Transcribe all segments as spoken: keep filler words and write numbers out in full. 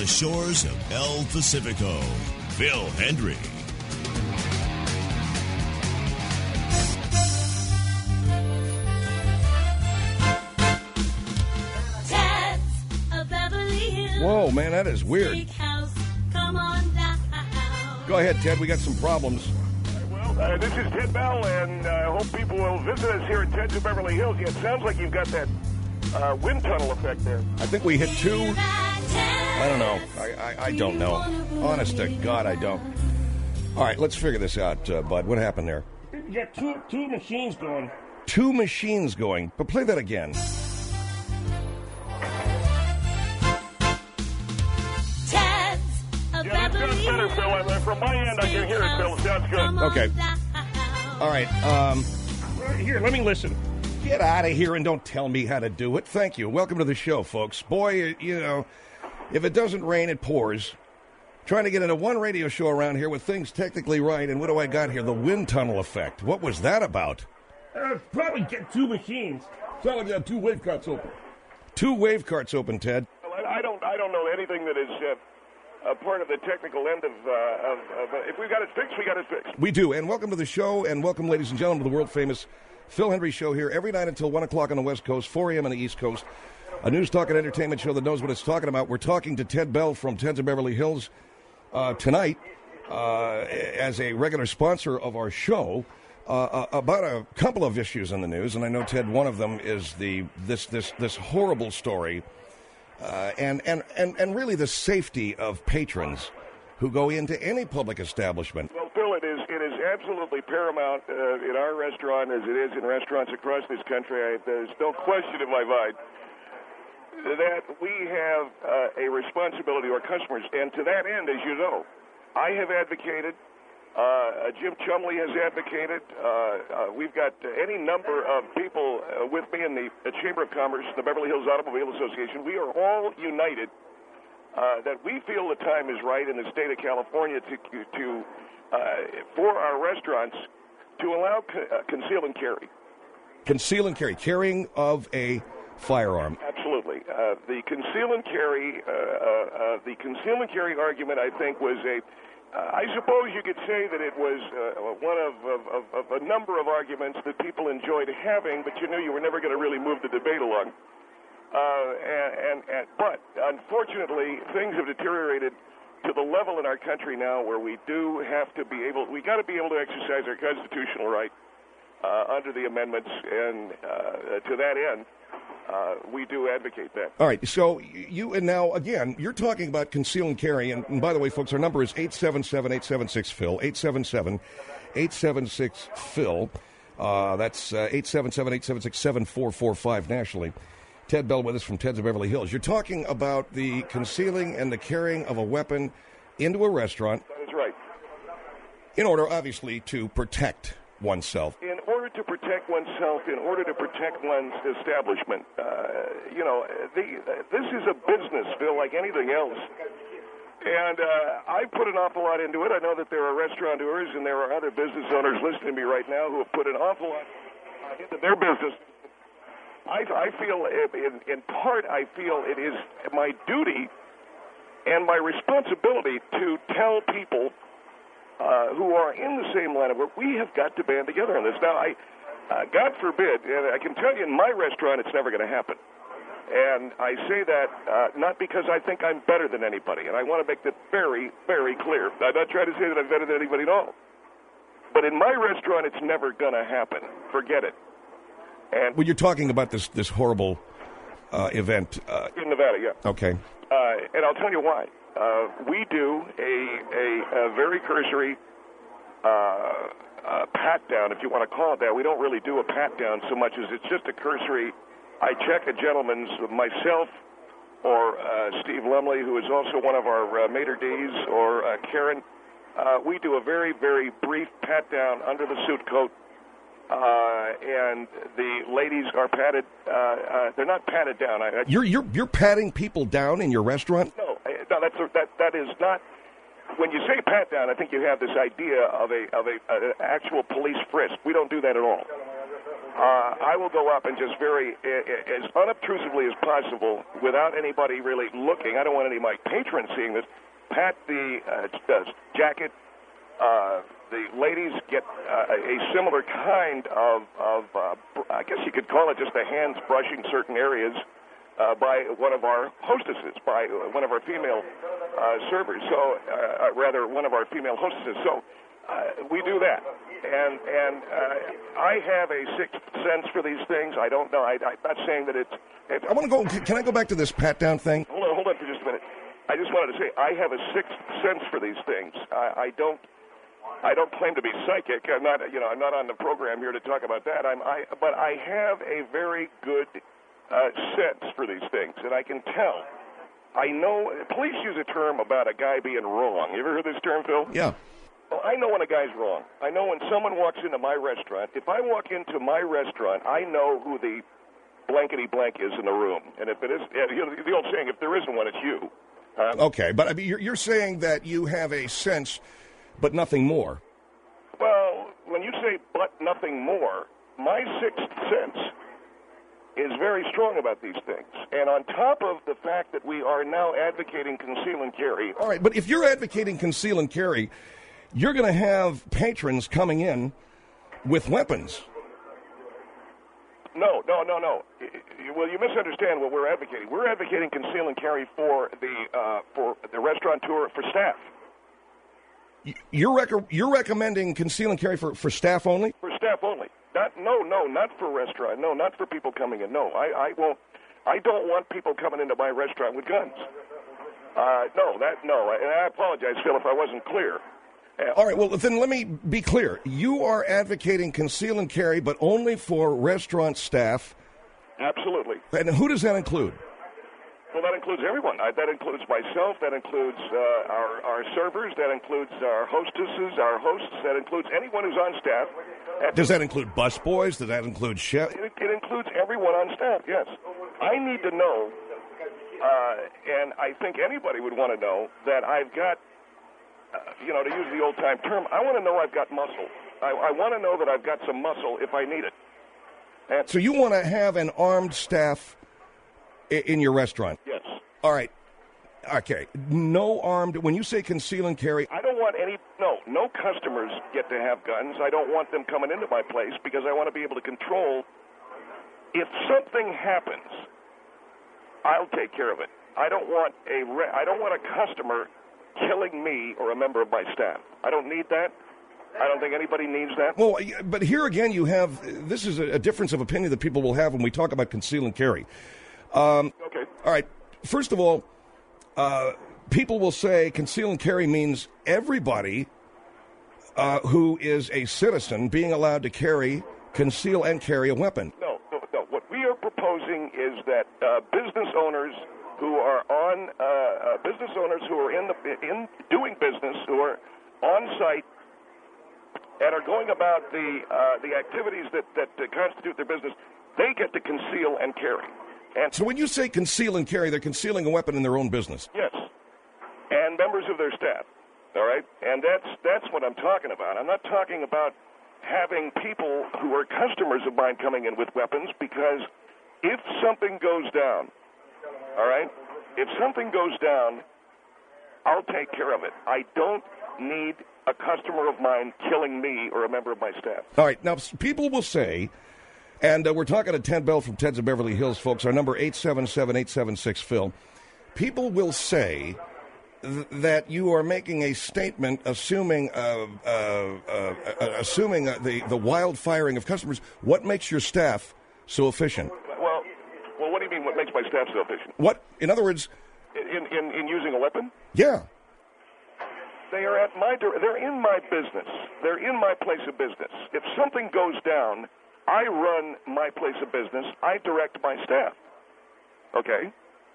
the shores of El Pacifico, Phil Hendry. Whoa, man, that is weird. Go ahead, Ted. We got some problems. Well, uh, this is Ted Bell, and I uh, hope people will visit us here at Ted's of Beverly Hills. Yeah, it sounds like you've got that uh, wind tunnel effect there. I think we hit two. I don't know. I, I, I don't know. Honest to God, I don't. All right, let's figure this out, uh, Bud. What happened there? You got two, two machines going. Two machines going. But play that again. Yeah, that sounds better, Phil. I, from my end, I can hear it, Phil. It sounds good. Okay. All right. Um, here, let me listen. Get out of here and don't tell me how to do it. Thank you. Welcome to the show, folks. Boy, you know, if it doesn't rain, it pours. Trying to get into one radio show around here with things technically right, and what do I got here? The wind tunnel effect. What was that about? Uh, probably get two machines. Sound like you have two wave carts open. Two wave carts open, Ted. Well, I, I don't. I don't know anything that is. Uh, A part of the technical end of, uh, of, of uh, if we've got it fixed, we got it fixed. We do, and welcome to the show, and welcome, ladies and gentlemen, to the world-famous Phil Hendry Show here every night until one o'clock on the West Coast, four a.m. on the East Coast, a news, talk, and entertainment show that knows what it's talking about. We're talking to Ted Bell from Ted's of Beverly Hills uh, tonight uh, as a regular sponsor of our show uh, about a couple of issues in the news, and I know, Ted, one of them is the this this this horrible story Uh, and, and, and, and really the safety of patrons who go into any public establishment. Well, Phil, it is it is absolutely paramount uh, in our restaurant as it is in restaurants across this country. I, there's no question in my mind that we have uh, a responsibility to our customers. And to that end, as you know, I have advocated, uh, Jim Chumley has advocated, uh, uh, we've got any number of people uh, with me in the uh, Chamber of Commerce, the Beverly Hills Automobile Association. We are all united uh, that we feel the time is right in the state of California to, to uh, for our restaurants to allow co- uh, conceal and carry. Conceal and carry, carrying of a firearm. Absolutely. Uh, the conceal and carry, uh, uh, uh, the conceal and carry argument, I think, was a Uh, I suppose you could say that it was uh, one of, of, of a number of arguments that people enjoyed having, but you knew you were never going to really move the debate along. Uh, and, and, and, but, unfortunately, things have deteriorated to the level in our country now where we do have to be able, we got to be able to exercise our constitutional right uh, under the amendments, and uh, to that end, Uh, we do advocate that. All right, so you, and now, again, you're talking about conceal and carry, and, and by the way, folks, our number is eight seven seven, eight seven six, Phil, eight seven seven, eight seven six, Phil. Uh, that's uh, eight seven seven, eight seven six, seven four four five nationally. Ted Bell with us from Ted's of Beverly Hills. You're talking about the concealing and the carrying of a weapon into a restaurant. That is right. In order, obviously, to protect oneself. In order to protect oneself, in order to protect one's establishment, uh, you know, the, uh, this is a business, Phil, like anything else. And uh, I put an awful lot into it. I know that there are restaurateurs and there are other business owners listening to me right now who have put an awful lot into their business. I, I feel, in, in part, I feel it is my duty and my responsibility to tell people Uh, who are in the same line of work, we have got to band together on this. Now, I, uh, God forbid, and I can tell you in my restaurant it's never going to happen. And I say that uh, not because I think I'm better than anybody, and I want to make that very, very clear. I'm not trying to say that I'm better than anybody at all. But in my restaurant, it's never going to happen. Forget it. And well, you're talking about this, this horrible uh, event. Uh, in Nevada, yeah. Okay. Uh, and I'll tell you why. Uh, we do a, a, a very cursory uh, uh, pat-down, if you want to call it that. We don't really do a pat-down so much as it's just a cursory. I check a gentleman's, myself or uh, Steve Lumley, who is also one of our uh, maitre d's, or uh, Karen. Uh, we do a very, very brief pat-down under the suit coat. Uh, and the ladies are patted. Uh, uh, they're not patted down. I, I, you're you're you're patting people down in your restaurant? No, no, that's a, that that is not. When you say pat down, I think you have this idea of a of a, a an actual police frisk. We don't do that at all. uh, I will go up and just very, uh, as unobtrusively as possible, without anybody really looking. I don't want any of my patrons seeing this. Pat the uh, uh, jacket. Uh, the ladies get uh, a similar kind of, of uh, I guess you could call it just the hands brushing certain areas uh, by one of our hostesses, by one of our female uh, servers. So, uh, rather, one of our female hostesses. So, uh, we do that. And and uh, I have a sixth sense for these things. I don't know. I, I'm not saying that it's. it's I want to go. Can I go back to this pat down thing? Hold on, hold on for just a minute. I just wanted to say I have a sixth sense for these things. I, I don't. I don't claim to be psychic. I'm not. You know, I'm not on the program here to talk about that. I'm. I. But I have a very good uh, sense for these things, and I can tell. I know. Police use a term about a guy being wrong. You ever heard this term, Phil? Yeah. Well, I know when a guy's wrong. I know when someone walks into my restaurant. If I walk into my restaurant, I know who the blankety blank is in the room. And if it is, you know, the old saying, if there isn't one, it's you. Um, okay, but I mean, you're, you're saying that you have a sense, but nothing more. Well, when you say but nothing more, my sixth sense is very strong about these things. And on top of the fact that we are now advocating conceal and carry. All right, but if you're advocating conceal and carry, you're going to have patrons coming in with weapons. No, no, no, no. Well, you misunderstand what we're advocating. We're advocating conceal and carry for the uh, for the restaurateur, for staff. You're rec- you're recommending conceal and carry for, for staff only? For staff only. Not no, no, not for restaurant. No, not for people coming in. No, I, I won't. I don't want people coming into my restaurant with guns. Uh, no, that no. And I apologize, Phil, if I wasn't clear. Uh, All right, well, then let me be clear. You are advocating conceal and carry, but only for restaurant staff. Absolutely. And who does that include? Well, that includes everyone. I, that includes myself. That includes uh, our, our servers. That includes our hostesses, our hosts. That includes anyone who's on staff. Does that include busboys? Does that include chefs? It, it includes everyone on staff, yes. I need to know, uh, and I think anybody would want to know, that I've got, uh, you know, to use the old-time term, I want to know I've got muscle. I, I want to know that I've got some muscle if I need it. And so you want to have an armed staff i- in your restaurant? Yes. All right. Okay. No armed. When you say conceal and carry, I don't want any, no, no customers get to have guns. I don't want them coming into my place because I want to be able to control. If something happens, I'll take care of it. I don't want a, re- I don't want a customer killing me or a member of my staff. I don't need that. I don't think anybody needs that. Well, but here again, you have, this is a, a difference of opinion that people will have when we talk about conceal and carry. Um, okay. All right. First of all, uh, people will say conceal and carry means everybody uh, who is a citizen being allowed to carry, conceal and carry a weapon. No, no, no. What we are proposing is that uh, business owners who are on, uh, uh, business owners who are in the in doing business, who are on site, and are going about the uh, the activities that, that uh, constitute their business, they get to conceal and carry. And so when you say conceal and carry, they're concealing a weapon in their own business. Yes, and members of their staff. All right, and that's that's what I'm talking about. I'm not talking about having people who are customers of mine coming in with weapons, because if something goes down, all right, if something goes down, I'll take care of it. I don't need a customer of mine killing me or a member of my staff. All right. Now, people will say, and uh, we're talking to Ted Bell from Ted's of Beverly Hills, folks. Our number, eight seven seven, eight seven six, Phil. People will say th- that you are making a statement assuming uh, uh, uh, uh, assuming uh, the, the wild firing of customers. What makes your staff so efficient? Well, well, what do you mean what makes my staff so efficient? What, in other words... In, in, in using a weapon? Yeah. They are at my, they're in my business. They're in my place of business. If something goes down, I run my place of business. I direct my staff. Okay?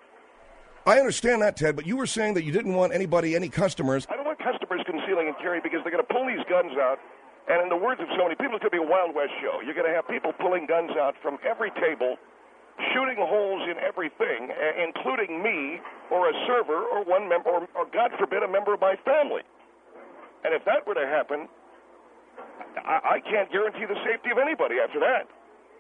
I understand that, Ted, but you were saying that you didn't want anybody, any customers... I don't want customers concealing and carrying because they're going to pull these guns out. And in the words of so many people, it's going to be a Wild West show. You're going to have people pulling guns out from every table, shooting holes in everything, including me or a server or one member, or, or God forbid, a member of my family. And if that were to happen, I, I can't guarantee the safety of anybody after that.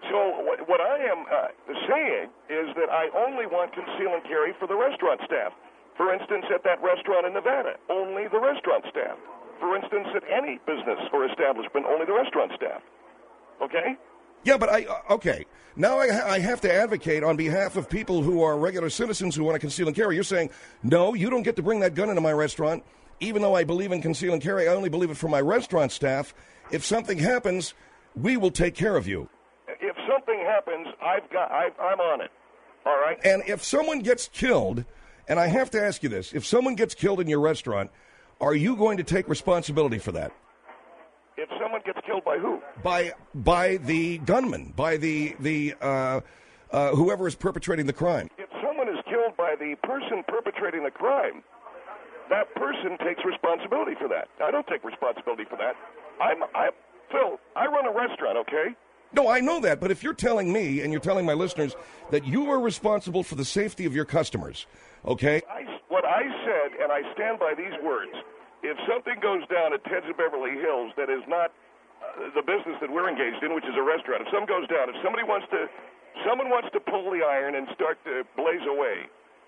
So what, what I am uh, saying is that I only want conceal and carry for the restaurant staff. For instance, at that restaurant in Nevada, only the restaurant staff. For instance, at any business or establishment, only the restaurant staff. Okay? Yeah, but I, uh, okay. Now I, I have to advocate on behalf of people who are regular citizens who want to conceal and carry. You're saying, no, you don't get to bring that gun into my restaurant. Even though I believe in conceal and carry, I only believe it for my restaurant staff. If something happens, we will take care of you. If something happens, I've got, I, I'm on it. All right? And if someone gets killed, and I have to ask you this, if someone gets killed in your restaurant, are you going to take responsibility for that? If someone gets killed by who? By by the gunman, by the the uh, uh, whoever is perpetrating the crime. If someone is killed by the person perpetrating the crime, that person takes responsibility for that. I don't take responsibility for that. I'm, I, Phil, I run a restaurant, okay? No, I know that, but if you're telling me and you're telling my listeners that you are responsible for the safety of your customers, okay? I, what I said, and I stand by these words, if something goes down at Ted's of Beverly Hills that is not uh, the business that we're engaged in, which is a restaurant, if something goes down, if somebody wants to, someone wants to pull the iron and start to blaze away,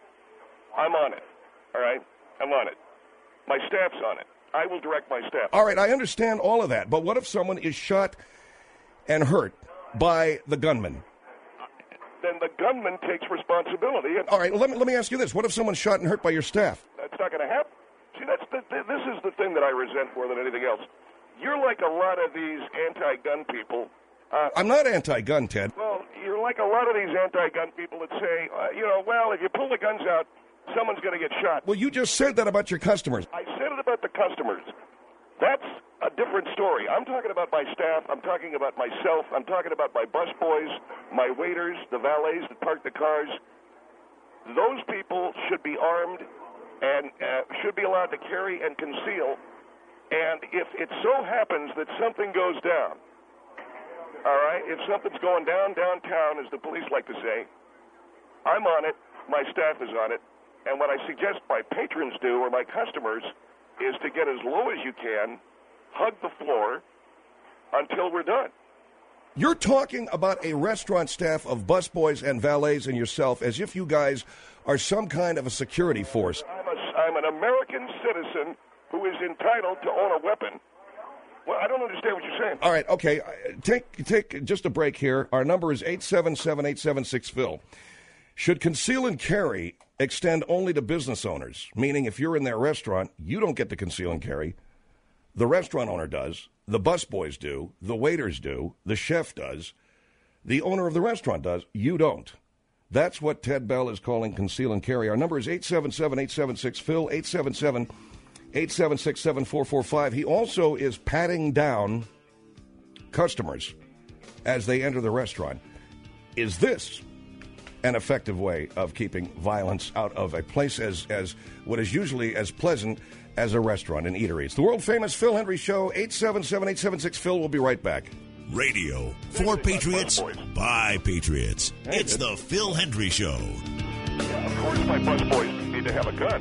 I'm on it, all right? I'm on it. My staff's on it. I will direct my staff. All right, I understand all of that, but what if someone is shot and hurt by the gunman? Then the gunman takes responsibility. And all right, let me, let me ask you this. What if someone's shot and hurt by your staff? That's not going to happen. See, that's the, this is the thing that I resent more than anything else. You're like a lot of these anti-gun people. Uh, I'm not anti-gun, Ted. Well, you're like a lot of these anti-gun people that say, uh, you know, well, if you pull the guns out, someone's going to get shot. Well, you just said that about your customers. I said it about the customers. That's a different story. I'm talking about my staff. I'm talking about myself. I'm talking about my bus boys, my waiters, the valets that park the cars. Those people should be armed and uh, should be allowed to carry and conceal. And if it so happens that something goes down, all right, if something's going down downtown, as the police like to say, I'm on it, my staff is on it, and what I suggest my patrons do or my customers is to get as low as you can, hug the floor until we're done. You're talking about a restaurant staff of busboys and valets and yourself as if you guys are some kind of a security force. I'm, a, I'm an American citizen who is entitled to own a weapon. Well, I don't understand what you're saying. All right, okay. Take take just a break here. Our number is eight seven seven, eight seven six, Phil. Should conceal and carry extend only to business owners? Meaning if you're in their restaurant, you don't get to conceal and carry. The restaurant owner does. The busboys do. The waiters do. The chef does. The owner of the restaurant does. You don't. That's what Ted Bell is calling conceal and carry. Our number is eight seven seven, eight seven six, Phil, eight seven seven, eight seven six, seven four four five. He also is patting down customers as they enter the restaurant. Is this an effective way of keeping violence out of a place as, as what is usually as pleasant as a restaurant and eatery? It's the world-famous Phil Hendrie Show, eight seven seven, eight seven six, Phil. We'll be right back. Radio for Patriots, by Patriots. It's the Phil Hendrie Show. Yeah, of course my bus boys need to have a gun.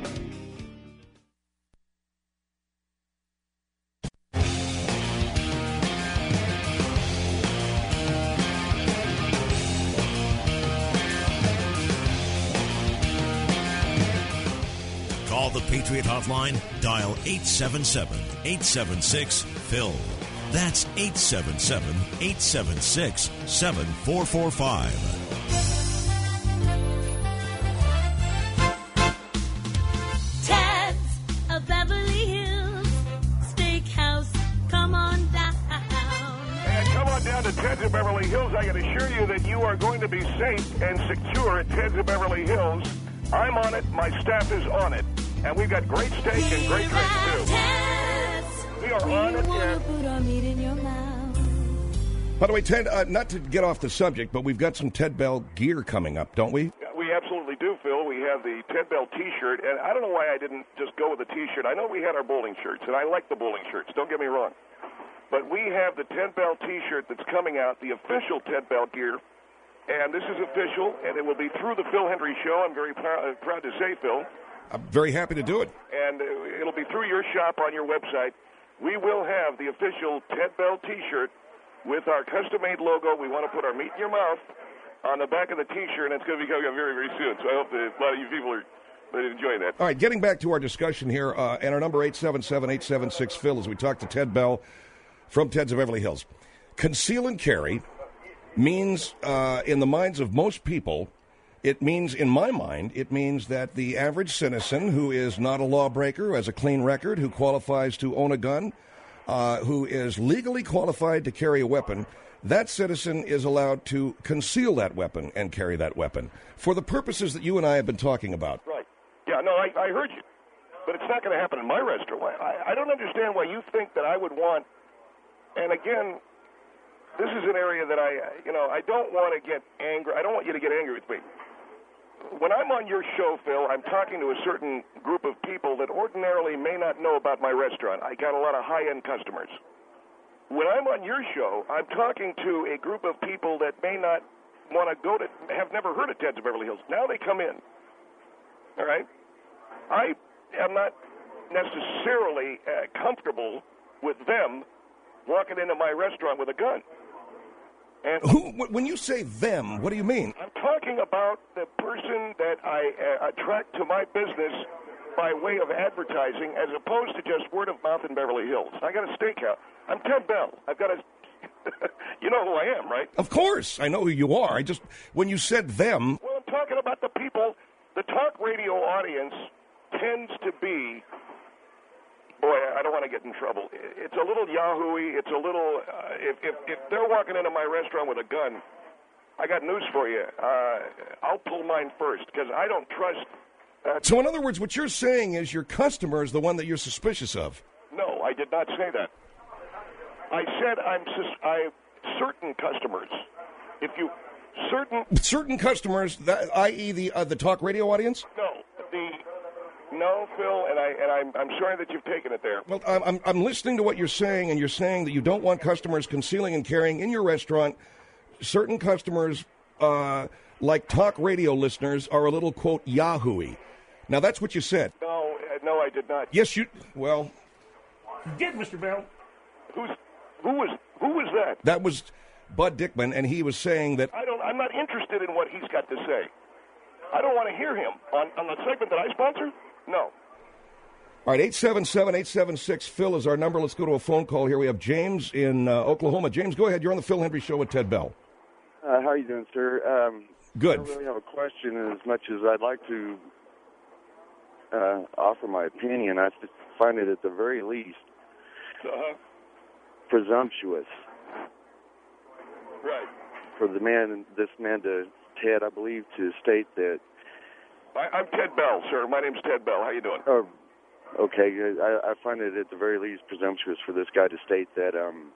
Call the Patriot Hotline. Dial eight seven seven, eight seven six, Phil. That's eight seven seven, eight seven six, seven four four five. Ted's of Beverly Hills Steakhouse. Come on down. And come on down to Ted's of Beverly Hills. I can assure you that you are going to be safe and secure at Ted's of Beverly Hills. I'm on it. My staff is on it. And we've got great steak and great drinks, too. We are on it. By the way, Ted, uh, not to get off the subject, but we've got some Ted Bell gear coming up, don't we? We absolutely do, Phil. We have the Ted Bell T-shirt, and I don't know why I didn't just go with the T-shirt. I know we had our bowling shirts, and I like the bowling shirts. Don't get me wrong. But we have the Ted Bell T-shirt that's coming out, the official Ted Bell gear, and this is official, and it will be through the Phil Hendrie Show. I'm very pr- proud to say, Phil. I'm very happy to do it. And it'll be through your shop on your website. We will have the official Ted Bell T-shirt with our custom-made logo. We want to put our meat in your mouth on the back of the T-shirt, and it's going to be coming up very, very soon. So I hope that a lot of you people are going to enjoy that. All right, getting back to our discussion here, uh, and our number eight seven seven, eight seven six, Phil, as we talk to Ted Bell from Ted's of Beverly Hills. Conceal and carry means, uh, in the minds of most people, it means, in my mind, it means that the average citizen who is not a lawbreaker, who has a clean record, who qualifies to own a gun, uh, who is legally qualified to carry a weapon, that citizen is allowed to conceal that weapon and carry that weapon for the purposes that you and I have been talking about. Right. Yeah, no, I, I heard you. But it's not going to happen in my restaurant. I, I don't understand why you think that I would want, and again, this is an area that I, you know, I don't want to get angry. I don't want you to get angry with me. When I'm on your show, Phil, I'm talking to a certain group of people that ordinarily may not know about my restaurant. I got a lot of high-end customers. When I'm on your show, I'm talking to a group of people that may not want to go to, have never heard of Ted's of Beverly Hills. Now they come in. All right? I am not necessarily uh, comfortable with them walking into my restaurant with a gun. And Who, when you say them, what do you mean? I'm talking about the person that I uh, attract to my business by way of advertising as opposed to just word of mouth in Beverly Hills. I got a steakhouse. I'm Ted Bell. I've got a... You know who I am, right? Of course. I know who you are. I just, when you said them... Well, I'm talking about the people, the talk radio audience tends to be... Boy, I don't want to get in trouble. It's a little yahoo-y. It's a little... Uh, if, if, if they're walking into my restaurant with a gun, I got news for you. Uh, I'll pull mine first because I don't trust... Uh, so, in other words, what you're saying is your customer is the one that you're suspicious of. No, I did not say that. I said I'm sus- I certain customers. If you certain certain customers, that, that is the uh, the talk radio audience. No, the no, Phil, and I and I'm I'm sorry that you've taken it there. Well, I'm I'm listening to what you're saying, and you're saying that you don't want customers concealing and carrying in your restaurant. Certain customers, uh, like talk radio listeners, are a little quote yahoo-y. Now that's what you said. No, uh, no, I did not. Yes, you. Well, you did, Mister Bell. Who's who was who was that? That was Bud Dickman, and he was saying that I don't. I'm not interested in what he's got to say. I don't want to hear him on on the segment that I sponsor. No. All right, eight seven seven, eight seven six, Phil is our number. Let's go to a phone call here. We have James in uh, Oklahoma. James, go ahead. You're on the Phil Hendry Show with Ted Bell. Uh, how are you doing, sir? Um, Good. I don't really have a question as much as I'd like to uh, offer my opinion. I just find it at the very least Uh-huh. presumptuous. Right. For the man, this man to Ted, I believe, to state that. I, I'm Ted Bell, sir. My name's Ted Bell. How you doing? Oh, okay. I, I find it at the very least presumptuous for this guy to state that um,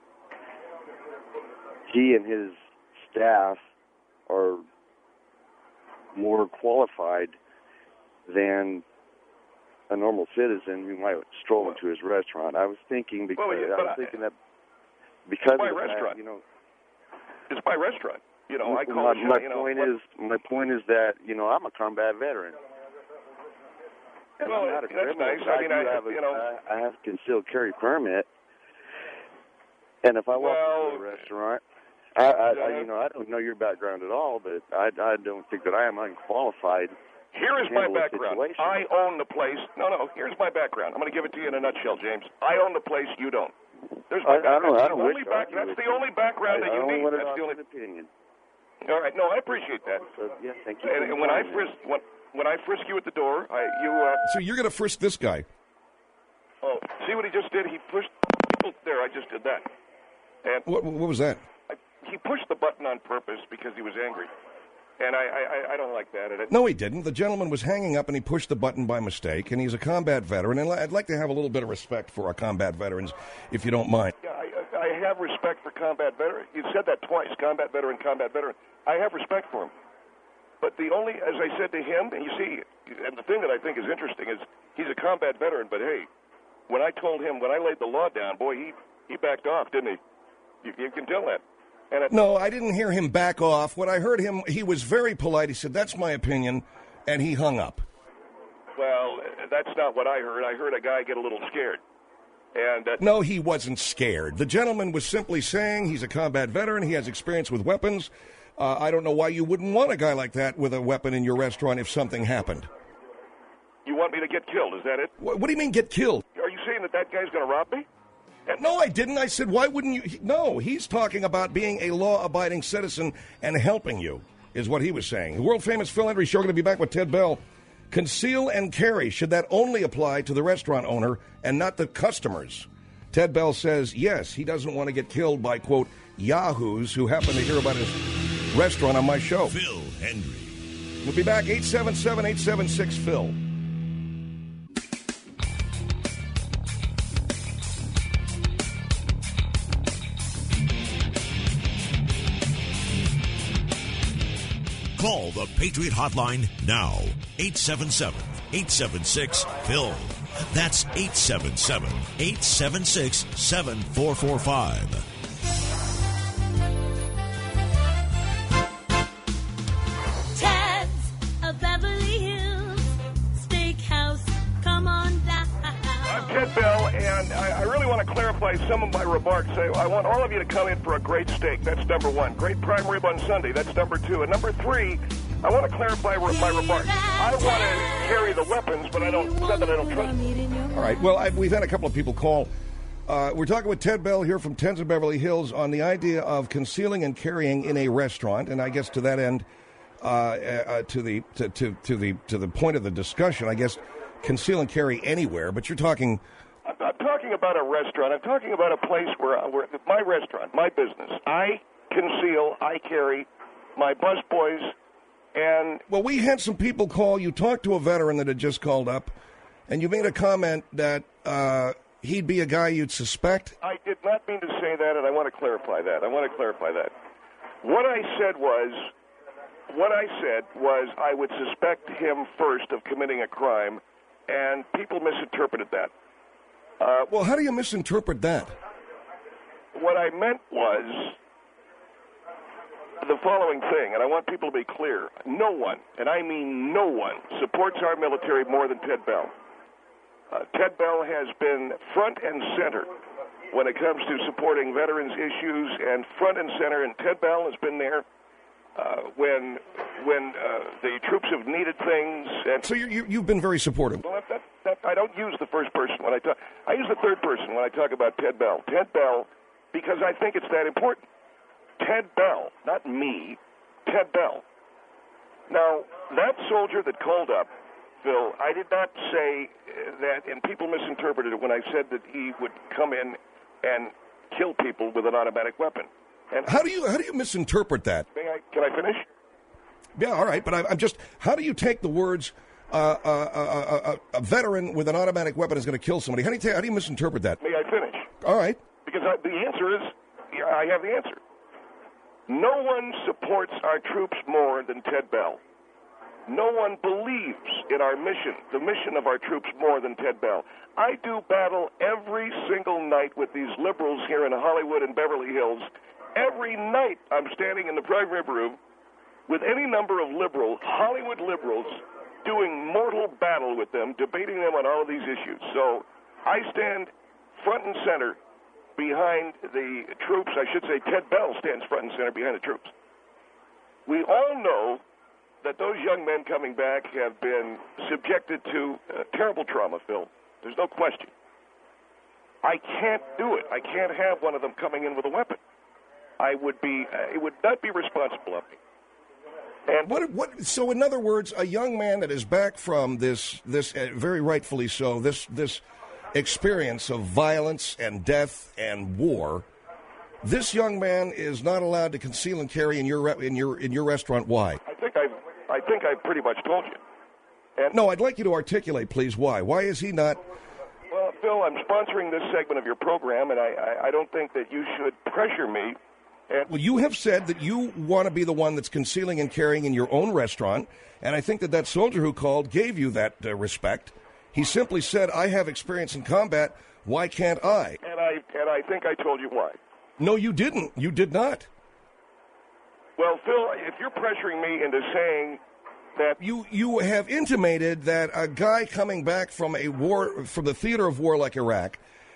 he and his staff are more qualified than a normal citizen who might stroll into his restaurant. I was thinking because Well, yeah, I was but I- thinking that because my of the fact, restaurant. you know. It's my restaurant. You know, I call my, it. my you know, point what- is, my point is that you know I'm a combat veteran. And Well, I'm not a that's criminal, nice. but I mean, do I- have a, you know- I, I have a concealed carry permit. And if I walk Well, into a restaurant, I, I, I, uh, you know, I don't know your background at all, but I, I don't think that I am unqualified. Here is my handle the background. situation. I own the place. No, no. Here's my background. I'm going to give it to you in a nutshell, James. I own the place. You don't. There's my I, I don't. background. I don't the wish only to back, argue That's with the you. only background I, that you I only need. want to That's the offer only. an opinion. All right. No, I appreciate that. So, yeah, thank you. And, for and your when I time, frisk when when I frisk you at the door, I you. Uh, So you're going to frisk this guy. oh, see what he just did? He pushed. There, I just did that. And What, what was that? I, he pushed the button on purpose because he was angry. And I, I, I don't like that. And it, No, he didn't. The gentleman was hanging up, and he pushed the button by mistake, and he's a combat veteran. And I'd like to have a little bit of respect for our combat veterans, if you don't mind. Yeah, I, I have respect for combat veteran. You said that twice, combat veteran, combat veteran. I have respect for him. But the only, as I said to him, and you see, and the thing that I think is interesting is he's a combat veteran, but hey, when I told him, when I laid the law down, boy, he, he backed off, didn't he? You, you can tell that. And it, No, I didn't hear him back off. When I heard him, he was very polite. He said, "That's my opinion," and he hung up. Well, that's not what I heard. I heard a guy get a little scared. And uh, No, he wasn't scared. The gentleman was simply saying he's a combat veteran. He has experience with weapons. Uh, I don't know why you wouldn't want a guy like that with a weapon in your restaurant if something happened. you want me to get killed, is that it? What, what do you mean get killed? Are you saying that that guy's going to rob me? And No, I didn't. I said, why wouldn't you? He- No, he's talking about being a law-abiding citizen and helping you, is what he was saying. The world-famous Phil Hendrie Show going to be back with Ted Bell. Conceal and carry, should that only apply to the restaurant owner and not the customers? Ted Bell says, yes, he doesn't want to get killed by, quote, yahoos who happen to hear about his restaurant on my show. Phil Hendrie. We'll be back, eight seven seven, eight seven six, Phil. Call the Patriot Hotline now. eight seven seven, eight seven six, Phil. That's eight seven seven, eight seven six, seven four four five. Ted's a Beverly Hills Steakhouse. Come on down. I'm Ted Bell, and I, I really want to clarify some of my remarks. I, I want all of you to come in for a great steak. That's number one. Great prime rib on Sunday. That's number two. And number three, I want to clarify re- my remarks. I want to carry the weapons, but I don't. It's not that I don't trust them. All right. Well, I, we've had a couple of people call. Uh, we're talking with Ted Bell here from Tens of Beverly Hills on the idea of concealing and carrying in a restaurant, and I guess to that end, uh, uh, to the to, to to the to the point of the discussion, I guess conceal and carry anywhere. But you're talking. I'm not talking about a restaurant. I'm talking about a place where, where my restaurant, my business. I conceal, I carry my busboys, and Well, we had some people call. You talked to a veteran that had just called up, and you made a comment that uh, he'd be a guy you'd suspect. I did not mean to say that, and I want to clarify that. I want to clarify that. What I said was, what I said was I would suspect him first of committing a crime, and people misinterpreted that. Uh, Well, how do you misinterpret that? what I meant was the following thing, and I want people to be clear. No one, and I mean no one, supports our military more than Ted Bell. Uh, Ted Bell has been front and center when it comes to supporting veterans' issues, and front and center, and Ted Bell has been there uh, when when uh, the troops have needed things. And So you, you, you've been very supportive. well, that, that, that, I don't use the first person when I talk. I use the third person when I talk about Ted Bell. Ted Bell, because I think it's that important. Ted Bell, not me, Ted Bell. Now, that soldier that called up, Phil, I did not say that, and people misinterpreted it when I said that he would come in and kill people with an automatic weapon. And How do you how do you misinterpret that? may I, can I finish? Yeah, all right, but I, I'm just. How do you take the words uh, uh, uh, uh, a veteran with an automatic weapon is going to kill somebody? How do you ta- how do you misinterpret that? May I finish? All right. Because I, the answer is, yeah, I have the answer. No one supports our troops more than Ted Bell. No one believes in our mission, the mission of our troops, more than Ted Bell. I do battle every single night with these liberals here in Hollywood and Beverly Hills. Every night I'm standing in the prime rib room with any number of liberal, Hollywood liberals, doing mortal battle with them, debating them on all of these issues. So I stand front and center behind the troops. I should say Ted Bell stands front and center behind the troops. We all know that those young men coming back have been subjected to uh, terrible trauma, Phil. There's no question. I can't do it. I can't have one of them coming in with a weapon. I would be, uh, it would not be responsible of me. And What what? So, in other words, a young man that is back from this this uh, very rightfully so this this experience of violence and death and war. This young man is not allowed to conceal and carry in your re- in your in your restaurant. Why? I think I've, I think I've pretty much told you. And No, I'd like you to articulate, please. Why? Why is he not? Well, Phil, I'm sponsoring this segment of your program, and I, I, I don't think that you should pressure me. And Well, you have said that you want to be the one that's concealing and carrying in your own restaurant, and I think that that soldier who called gave you that uh, respect. He simply said, "I have experience in combat. Why can't I?" and I and I think I told you why. No, you didn't. You did not. Well, Phil, if you're pressuring me into saying that You you have intimated that a guy coming back from a war from the theater of war like Iraq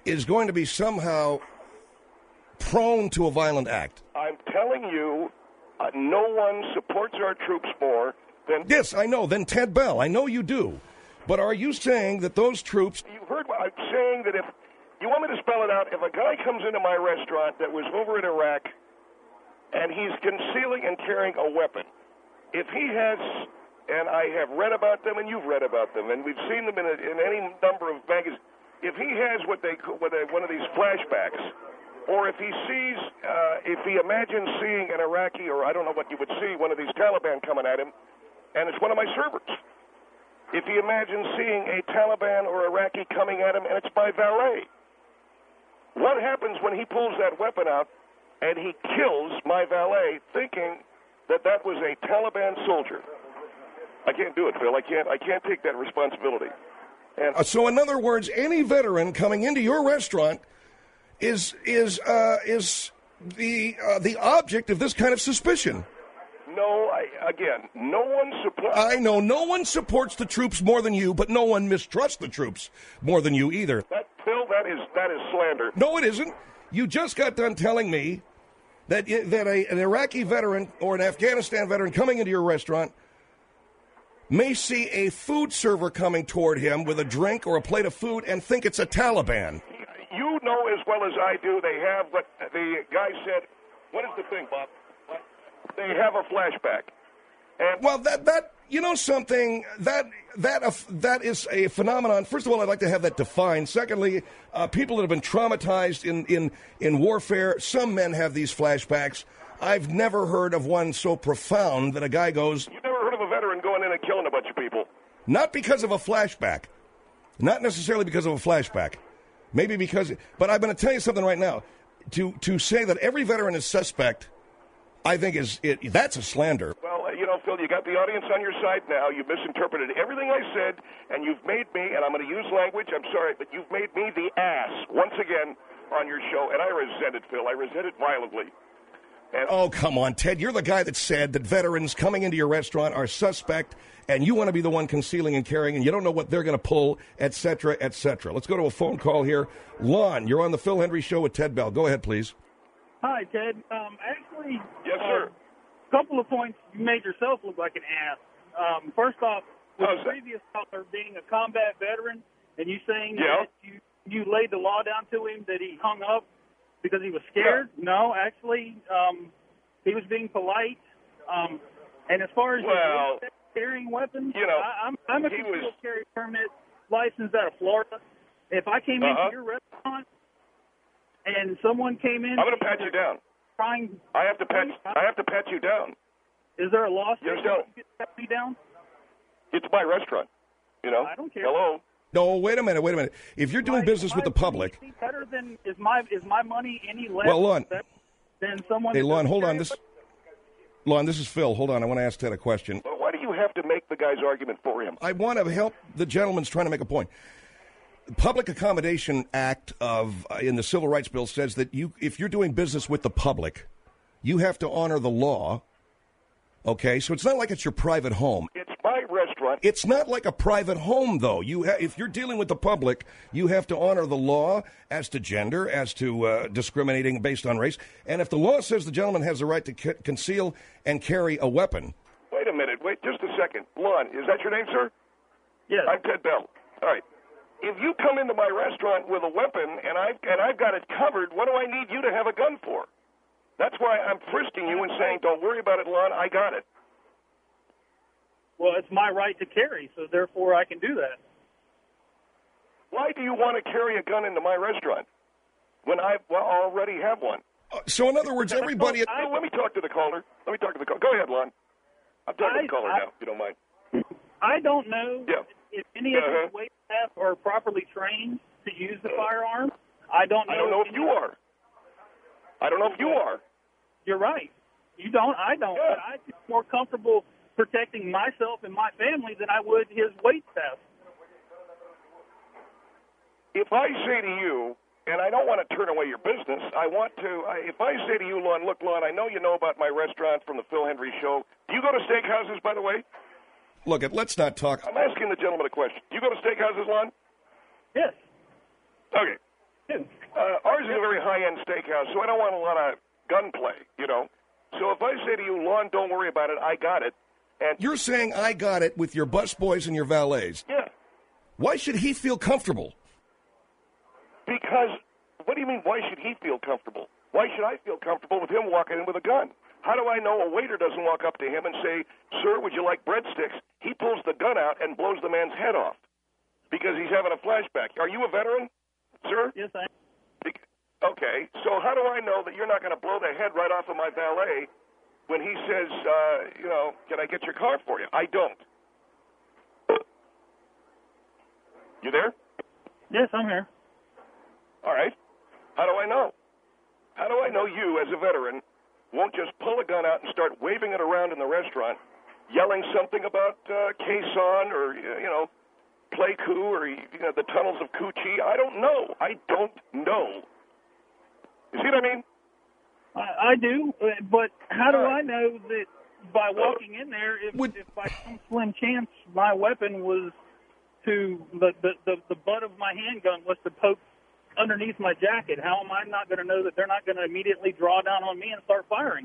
is going to be somehow prone to a violent act. I'm telling you, uh, no one supports our troops more than... Yes, I know, than Ted Bell. I know you do. But are you saying that those troops... You heard what I'm saying, that if... You want me to spell it out? If a guy comes into my restaurant that was over in Iraq and he's concealing and carrying a weapon, if he has... And I have read about them, and you've read about them, and we've seen them in, a, in any number of magazines. If he has what they what they, one of these flashbacks, or if he sees, uh, if he imagines seeing an Iraqi, or I don't know what you would see, one of these Taliban coming at him, and it's one of my servers. If he imagines seeing a Taliban or Iraqi coming at him, and it's my valet, what happens when he pulls that weapon out and he kills my valet, thinking that that was a Taliban soldier? I can't do it, Phil. I can't. I can't take that responsibility. And uh, so, in other words, any veteran coming into your restaurant is is uh, is the uh, the object of this kind of suspicion. No, I, again, no one supports. I know no one supports the troops more than you, but no one mistrusts the troops more than you either. That, Phil, that is that is slander. No, it isn't. You just got done telling me that that a, an Iraqi veteran or an Afghanistan veteran coming into your restaurant may see a food server coming toward him with a drink or a plate of food and think it's a Taliban. You know as well as I do, they have what the guy said. What is the thing, Bob? They have a flashback. And well, that that you know something that that uh, that is a phenomenon. First of all, I'd like to have that defined. Secondly, uh, people that have been traumatized in, in in warfare, some men have these flashbacks. I've never heard of one so profound that a guy goes. You've never heard of a veteran going in and killing a bunch of people? Not because of a flashback. Not necessarily because of a flashback. Maybe because, but I'm going to tell you something right now. To to say that every veteran is suspect, I think is it, that's a slander. Well, uh, you know, Phil, you got the audience on your side now. You've misinterpreted everything I said, and you've made me, and I'm going to use language, I'm sorry, but you've made me the ass once again on your show, and I resent it, Phil. I resent it violently. And oh, come on, Ted. You're the guy that said that veterans coming into your restaurant are suspect, and you want to be the one concealing and carrying, and you don't know what they're going to pull, et cetera, et cetera. Let's go to a phone call here. Lon, you're on the Phil Hendry Show with Ted Bell. Go ahead, please. Hi, Ted. Um, actually, yes, uh, sir. A couple of points. You made yourself look like an ass. Um, first off, with How's the that? previous caller being a combat veteran, and you saying Yeah. that you, you laid the law down to him that he hung up because he was scared. Yeah. No, actually, um, he was being polite. Um, and as far as Well, your carrying weapons, you know, I, I'm, I'm a he concealed was- carry permit licensed out of Florida. If I came Uh-huh. into your restaurant and someone came in, I'm going to pat you down. trying. I have to pat. I have to pat you down. Is there a law You station understand? you can pat me down? It's my restaurant. You know. I don't care. Hello. No, wait a minute, wait a minute. If you're doing My- business my with the money public, any better than is my is my money any less Well, Lon. than someone? hey, that Lon, doesn't hold on. carry This, a- Lon, this is Phil. Hold on. I want to ask Ted a question. Well, why do you have to make the guy's argument for him? I want to help the gentleman's trying to make a point. The Public Accommodation Act of uh, in the Civil Rights Bill says that you, if you're doing business with the public, you have to honor the law. Okay, so it's not like it's your private home. It's my restaurant. It's not like a private home, though. You, ha- if you're dealing with the public, you have to honor the law as to gender, as to uh, discriminating based on race. And if the law says the gentleman has the right to c- conceal and carry a weapon, Wait a minute. Wait just a second. Lon, is that your name, sir? Yes. I'm Ted Bell. All right. If you come into my restaurant with a weapon and I've, and I've got it covered, what do I need you to have a gun for? That's why I'm frisking you and saying, don't worry about it, Lon, I got it. Well, it's my right to carry, so therefore I can do that. Why do you want to carry a gun into my restaurant when I well, already have one? uh, so in other words, everybody. Oh, let me talk to the caller. Let me talk to the caller. Go ahead, Lon. I'm talking to I- the caller I- now, if you don't mind. I don't know Yeah. if any of Uh-huh. the wait staff are properly trained to use the firearm. I don't know. I don't know if any- you are. I don't know if you are. You're right. You don't. I don't. Yeah. But I feel more comfortable protecting myself and my family than I would his wait staff. If I say to you, and I don't want to turn away your business, I want to, I, if I say to you, Lon, look, Lon, I know you know about my restaurant from the Phil Hendry Show. Do you go to steakhouses, by the way? Look, it. Let's not talk. I'm asking the gentleman a question. Do you go to steakhouses, Lon? Yes. Okay. too. Uh, ours is a very high-end steakhouse, so I don't want a lot of gunplay, you know. So if I say to you, Lon, don't worry about it, I got it. And You're saying I got it with your busboys and your valets. yeah, Why should he feel comfortable? because what do you mean? Why should he feel comfortable? Why should I feel comfortable with him walking in with a gun? How do I know a waiter doesn't walk up to him and say, "Sir, would you like breadsticks?" He pulls the gun out and blows the man's head off because he's having a flashback. Are you a veteran, sir? Yes, I. Be- Okay, so how do I know that you're not going to blow the head right off of my valet when he says, uh, you know, can I get your car for you? I don't. You there? Yes, I'm here. All right. How do I know? How do I know you, as a veteran, won't just pull a gun out and start waving it around in the restaurant, yelling something about uh, Quezon or, you know, Pleiku or, you know, the tunnels of Cu-Chi? I don't know. I don't know. You see what I mean? I, I do, uh, but how do All right. I know that by walking in there, if, Would- if by some slim chance my weapon was to the, the, the, the butt of my handgun was to poke underneath my jacket, how am I not going to know that they're not going to immediately draw down on me and start firing?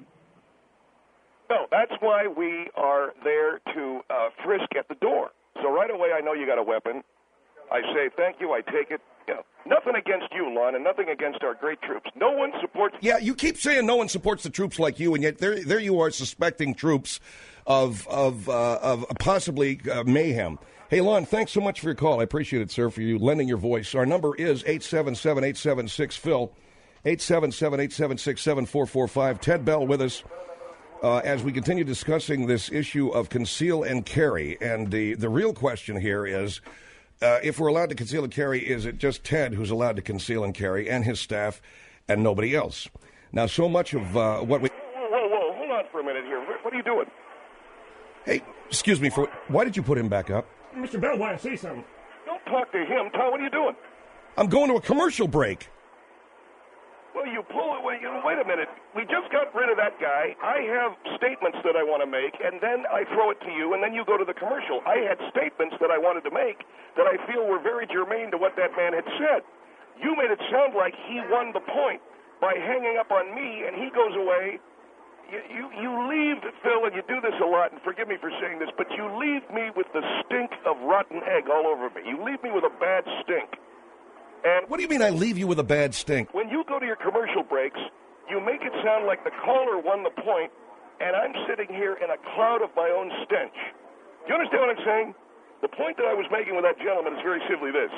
No, that's why we are there to uh, frisk at the door. So right away I know you got a weapon. I say thank you, I take it. You know, nothing against you, Lon, and nothing against our great troops. No one supports... Yeah, you keep saying no one supports the troops like you, and yet there, there you are suspecting troops of of uh, of possibly uh, mayhem. Hey, Lon, thanks so much for your call. I appreciate it, sir, for you lending your voice. Our number is eight seven seven, eight seven six, Phil, eight seven seven, eight seven six, seven four four five. Ted Bell with us uh, as we continue discussing this issue of conceal and carry. And the, the real question here is, uh, if we're allowed to conceal and carry, is it just Ted who's allowed to conceal and carry and his staff and nobody else? Now, so much of uh, what we... Whoa, whoa, whoa, hold on for a minute here. What, what are you doing? Hey, excuse me, for why did you put him back up? Mister Bell wanted to say something. Don't talk to him. Tom, what are you doing? I'm going to a commercial break. Well, you pull it. Wait, wait a minute. We just got rid of that guy. I have statements that I want to make, and then I throw it to you, and then you go to the commercial. I had statements that I wanted to make that I feel were very germane to what that man had said. You made it sound like he won the point by hanging up on me, and he goes away. You, you, you leave, Phil, and you do this a lot, and forgive me for saying this, but you leave me with the stink of rotten egg all over me. You leave me with a bad stink. And What do you mean I leave you with a bad stink? when you go to your commercial breaks, you make it sound like the caller won the point, and I'm sitting here in a cloud of my own stench. Do you understand what I'm saying? The point that I was making with that gentleman is very simply this.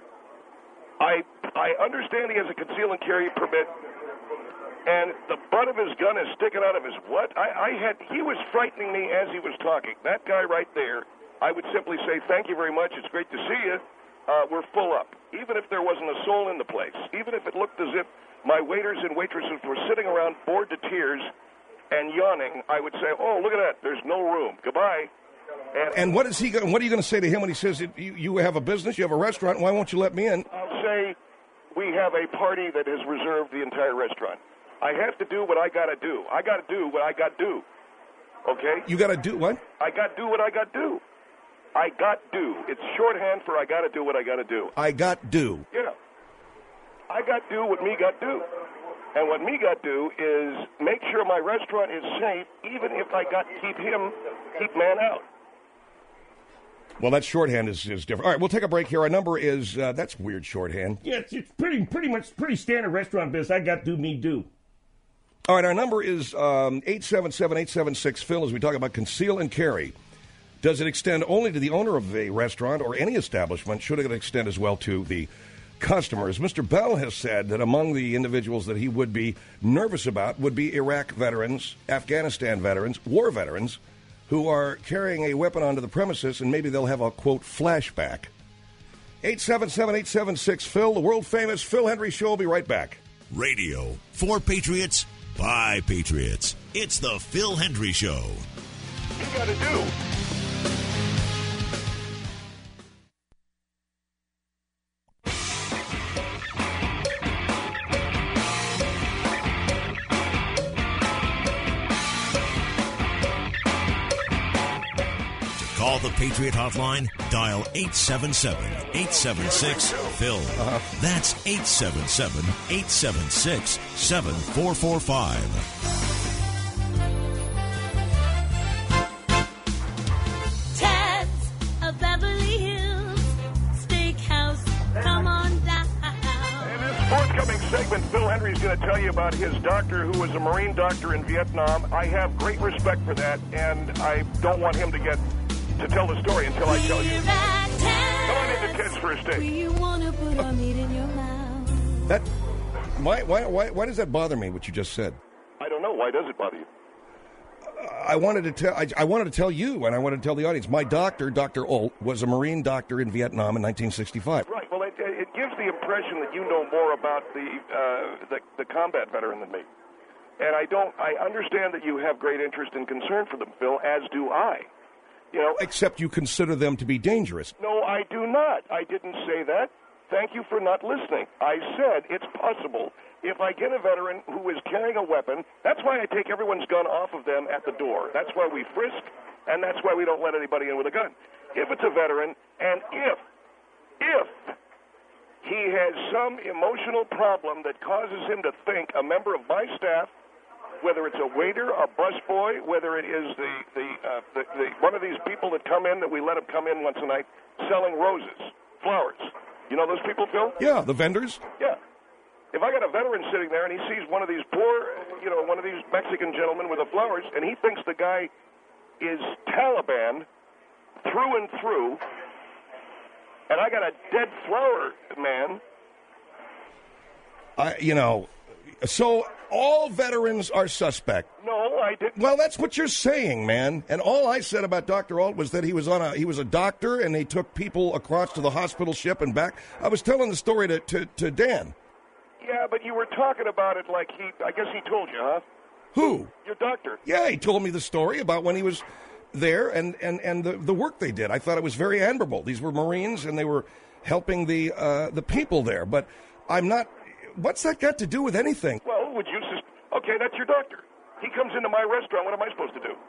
I I understand he has a conceal and carry permit, and the butt of his gun is sticking out of his what? I, I had he was frightening me as he was talking. That guy right there, I would simply say, thank you very much. It's great to see you. Uh, we're full up. Even if there wasn't a soul in the place, even if it looked as if my waiters and waitresses were sitting around bored to tears and yawning, I would say, oh, look at that. There's no room. Goodbye. And, And what is he? Go- what are you going to say to him when he says you, you have a business, you have a restaurant? Why won't you let me in? I'll say we have a party that has reserved the entire restaurant. I have to do what I got to do. I got to do what I got to do. Okay? You got to do what? I got to do what I got to do. I got do. It's shorthand for I got to do what I got to do. I got do. Yeah. I got do what me got do. And what me got do is make sure my restaurant is safe, even if I got to keep him, keep man out. Well, that shorthand is, is different. All right, we'll take a break here. Our number is uh, that's weird shorthand. Yeah, it's, it's pretty pretty much pretty standard restaurant business. I got do me do. All right, our number is um, eight seven seven, eight seven six, Phil, as we talk about conceal and carry. Does it extend only to the owner of a restaurant or any establishment? Should it extend as well to the customers? Mister Bell has said that among the individuals that he would be nervous about would be Iraq veterans, Afghanistan veterans, war veterans, who are carrying a weapon onto the premises, and maybe they'll have a, quote, flashback. eight seven seven, eight seven six, Phil, the world-famous Phil Hendrie Show. Will be right back. Radio for Patriots by Patriots. It's the Phil Hendrie Show. You got to do. Call call the Patriot Hotline, dial eight seven seven, eight seven six, Phil. Uh-huh. That's eight seven seven, eight seven six, seven four four five. Ted's of Beverly Hills Steakhouse. Come on down. In this forthcoming segment, Phil Hendry's going to tell you about his doctor who was a Marine doctor in Vietnam. I have great respect for that, and I don't want him to get to tell the story until I tell you. Come on into Ted's First Date. We want to put our meat in your mouth. That why why why why does that bother me? What you just said? I don't know. Why does it bother you? I wanted to tell I, I wanted to tell you, and I wanted to tell the audience. My doctor, Doctor Olt, was a Marine doctor in Vietnam in nineteen sixty-five. Right. Well, it, it gives the impression that you know more about the, uh, the the combat veteran than me, and I don't. I understand that you have great interest and concern for them, Phil, as do I. You know, except you consider them to be dangerous. No, I do not. I didn't say that. Thank you for not listening. I said it's possible if I get a veteran who is carrying a weapon. That's why I take everyone's gun off of them at the door. That's why we frisk, and that's why we don't let anybody in with a gun. If it's a veteran, and if, if he has some emotional problem that causes him to think a member of my staff, whether it's a waiter, a busboy, whether it is the the, uh, the the one of these people that come in that we let them come in once a night selling roses, flowers. You know those people, Phil? Yeah, the vendors. Yeah. If I got a veteran sitting there and he sees one of these poor, you know, one of these Mexican gentlemen with the flowers, and he thinks the guy is Taliban through and through, and I got a dead flower man. I, you know, so all veterans are suspect. No, I didn't. Well, that's what you're saying, man. And all I said about Doctor Alt was that he was on a he was a doctor, and they took people across to the hospital ship and back. I was telling the story to, to, to Dan. Yeah, but you were talking about it like he, I guess he told you, huh? Who? Your doctor. Yeah, he told me the story about when he was there and, and, and the, the work they did. I thought it was very admirable. These were Marines, and they were helping the uh, the people there. But I'm not... What's that got to do with anything? Well, would you... Sus- okay, that's your doctor. He comes into my restaurant. What am I supposed to do?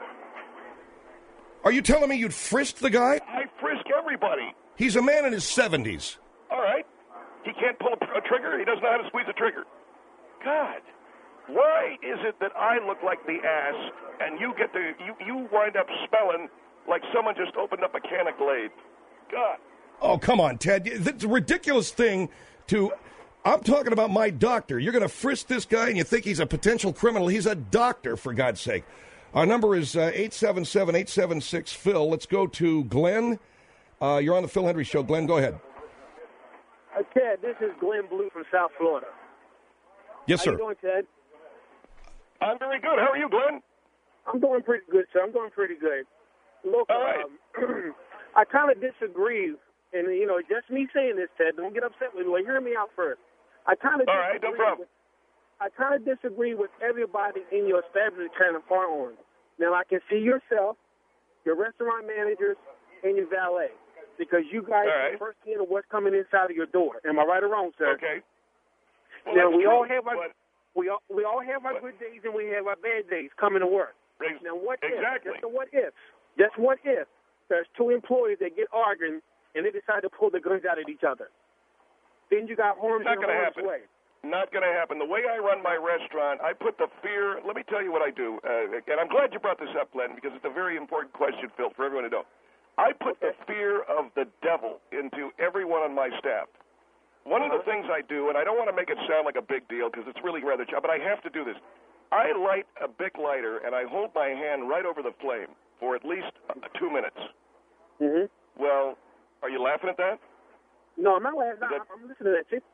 Are you telling me you'd frisk the guy? I frisk everybody. He's a man in his seventies. All right. He can't pull a, a trigger. He doesn't know how to squeeze a trigger. God, why is it that I look like the ass and you get to you, you wind up smelling like someone just opened up a can of Glade? God. Oh, come on, Ted. It's a ridiculous thing to... I'm talking about my doctor. You're going to frisk this guy and you think he's a potential criminal. He's a doctor, for God's sake. Our number is uh, eight seven seven, eight seven six, Phil. Let's go to Glenn. Uh, you're on the Phil Hendry Show. Glenn, go ahead. Uh, Ted, this is Glenn Blue from South Florida. Yes, sir. How you doing, Ted? I'm very good. How are you, Glenn? I'm doing pretty good, sir. I'm doing pretty good. Look, All right. um, I kind of disagree, and, you know, just me saying this, Ted, don't get upset with me. Well, hear me out first. I kind of All right, no problem. I kind of disagree with everybody in your establishment kind of firearms. Now, I can see yourself, your restaurant managers, and your valet, because you guys right. are first hand of what's coming inside of your door. Am I right or wrong, sir? Okay. Well, now, we true, all have our but, we all we all have our but, good days and we have our bad days coming to work. ex- Now, what exactly. if? Just a what if? Just what if there's two employees that get arguing and they decide to pull the guns out at each other? Then you got harms Not in going to harm's happen. way. Not going to happen. The way I run my restaurant, I put the fear. Let me tell you what I do. Uh, and I'm glad you brought this up, Glenn, because it's a very important question, Phil, for everyone to know. I put the fear of the devil into everyone on my staff. One of the things I do, and I don't want to make it sound like a big deal because it's really rather, but I have to do this. I light a Bic lighter and I hold my hand right over the flame for at least uh, two minutes. Mm-hmm. Well, are you laughing at that? No, I'm not laughing. That- I'm listening to that, Chief.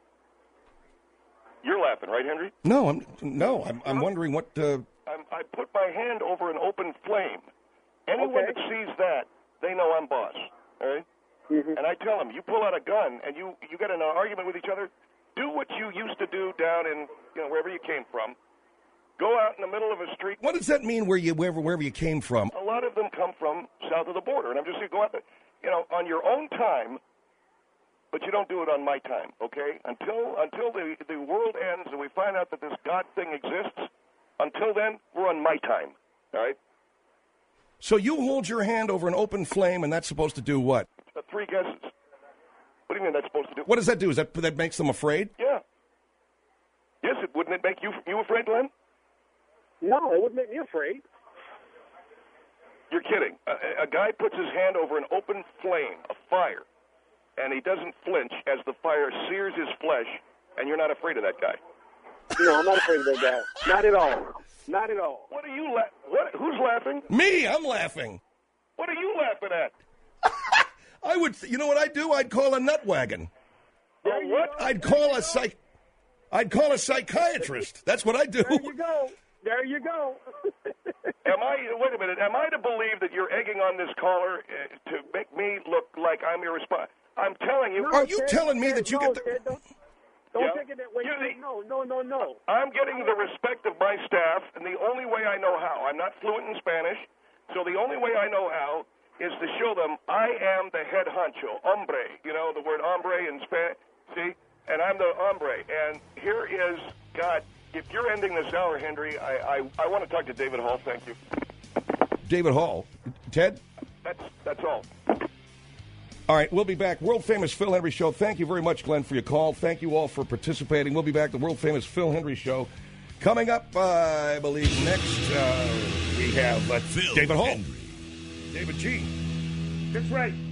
You're laughing, right, Henry? No, I'm no. I'm, I'm wondering what. Uh... I'm, I put my hand over an open flame. Anyone Okay. that sees that, they know I'm boss. All right? Mm-hmm. And I tell them, you pull out a gun and you, you get in an argument with each other, do what you used to do down in, you know, wherever you came from. Go out in the middle of a street. What does that mean? Where you wherever wherever you came from? A lot of them come from south of the border, and I'm just saying, go out there, you know, on your own time, but you don't do it on my time, okay? Until until the the world ends and we find out that this God thing exists. Until then, we're on my time. All right. So you hold your hand over an open flame, and that's supposed to do what? Uh, three guesses. What do you mean that's supposed to do? What does that do? Is that that makes them afraid? Yeah. Yes, it wouldn't it make you you afraid, Glenn? No, it wouldn't make me afraid. You're kidding. A, a guy puts his hand over an open flame, a fire, and he doesn't flinch as the fire sears his flesh, and you're not afraid of that guy. No, I'm not afraid of that guy. Not at all. Not at all. What are you la- What? Who's laughing? Me, I'm laughing. What are you laughing at? I would, you know what I'd do? I'd call a nut wagon. Well, what? I'd call a psych. I'd call a psychiatrist. That's what I do. There you go. There you go. Am I? Wait a minute. Am I to believe that you're egging on this caller uh, to make me look like I'm irresponsible? I'm telling you. Are you Ted, telling me Ted, that you no, get the? Ted, don't don't Yeah. take it that way. You- Ted. No, no, no, no. I'm getting the respect of my staff, and the only way I know how. I'm not fluent in Spanish, so the only way I know how is to show them I am the head honcho, hombre. You know the word hombre in Spanish. See, and I'm the hombre. And here is God. If you're ending this hour, Henry, I, I, I want to talk to David Hall. Thank you. David Hall. Ted? That's that's all. All right, we'll be back. World famous Phil Hendry Show. Thank you very much, Glenn, for your call. Thank you all for participating. We'll be back. The world famous Phil Hendry Show. Coming up, uh, I believe, next, uh, we have uh, Phil David Hall. Hendry. David G. That's right.